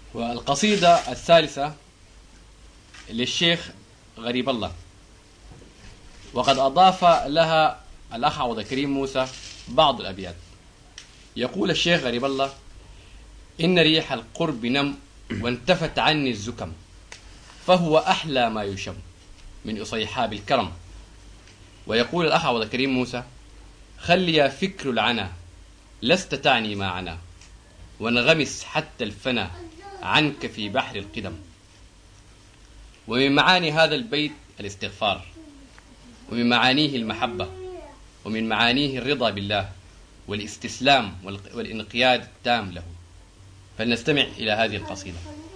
والقصيدة الثالثة للشيخ غريب الله، وقد أضاف لها الأخ عوض كريم موسى بعض الأبيات. يقول الشيخ غريب الله: إن ريح القرب نم وانتفت عني الزكم، فهو أحلى ما يشم من إصيحاب الكرم. ويقول الأخ عوض كريم موسى: خل يا فكر العنا لست تعني ما عنا، وانغمس حتى الفنا عنك في بحر القدم. ومن معاني هذا البيت الاستغفار، ومن معانيه المحبة، ومن معانيه الرضا بالله والاستسلام والانقياد التام له. فلنستمع إلى هذه القصيدة.